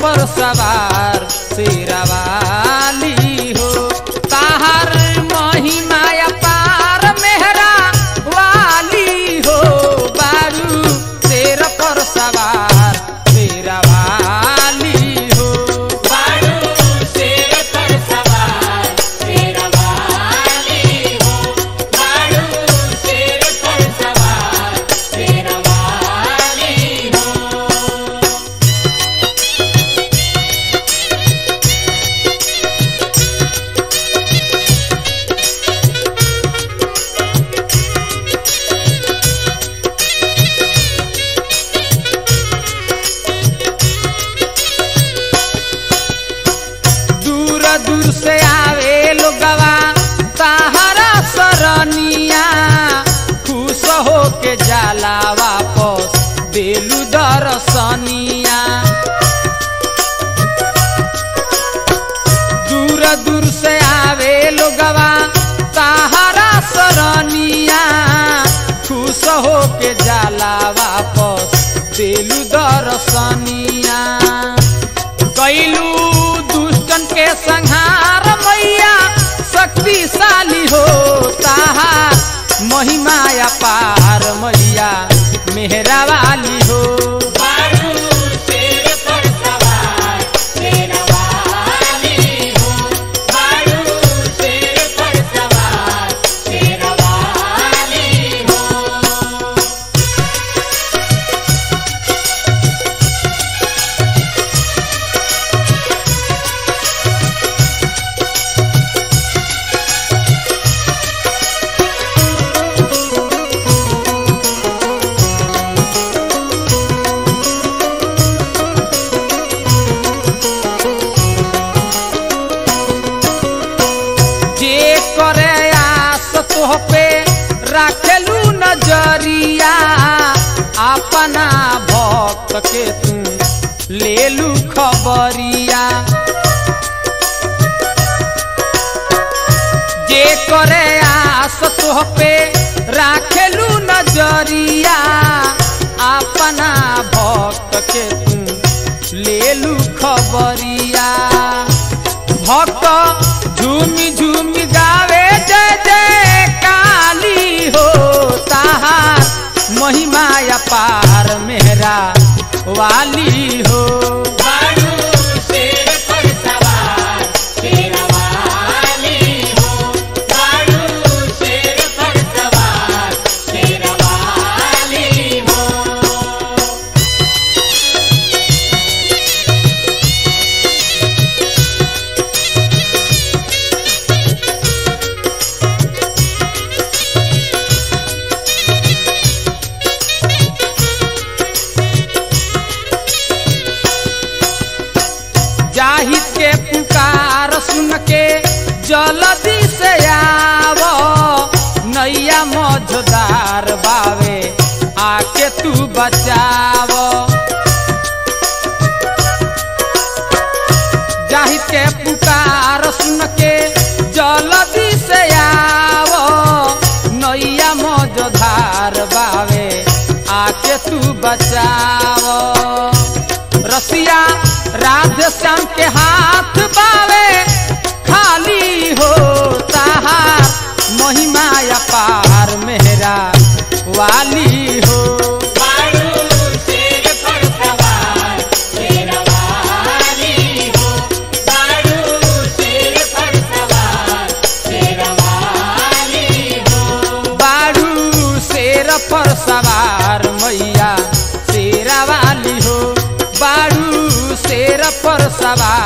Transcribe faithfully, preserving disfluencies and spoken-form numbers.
पर सवार शेरा वाली हो। ताहर महिमा अपार मेहरा वाली हो। बारू शेर पर सवार शेरा वाली हो। बारू शेर पर सवार शेरा वाली हो। बारू शेर पर सवार शेरा वाली हो। दूर दूर से आवे लोगवा ताहरा सरनिया। खुश हो के जाला वापस देलू दर्शनिया। दूर दूर से आवे लोगवा ताहरा सरनिया। खुश हो के जाला वापस देलू दर्शनिया। कैलू दुष्टन के संहार मैया शक्तिशाली हो। ताहार महिमा अपार मैया मेहरा वाली हो। बारू शेर पर सवार शेरा वाली हो। बारू शेर पर सवार शेरा वाली हो। जे करे आस तोह पे राखेलू नजरिया। अपना भक्त के तू लेलू खबरिया। जे करे आस तोह पे राखेलू नजरिया। अपना भक्त के तू लेलू खबरिया। भक्त झूमी झूमी गावे जय जय काली हो। ताहार महिमा अपार मेहरा वाली हो। बारू शेर पर सवार शेरा वाली हो। बारू शेर पर सवार शेरा वाली हो। जाहिद के पुकार सुन के जल्दी से आवो। नैया मझदार बावे आके तू बचावो। जाहिद के पुकार सुन के जल्दी से आवो। नैया मझदार बावे आके तू बचावो। रसिया राधे श्याम के हाथ बावे खाली हो। ताहार महिमा अपार मेहरा वाली हो। बारू शेर पर सवार शेरा वाली हो। बारू शेर पर सवार शेरा वाली हो। बारू शेर पर सवार मैया शेरा वाली हो। बारू शेर पर सवार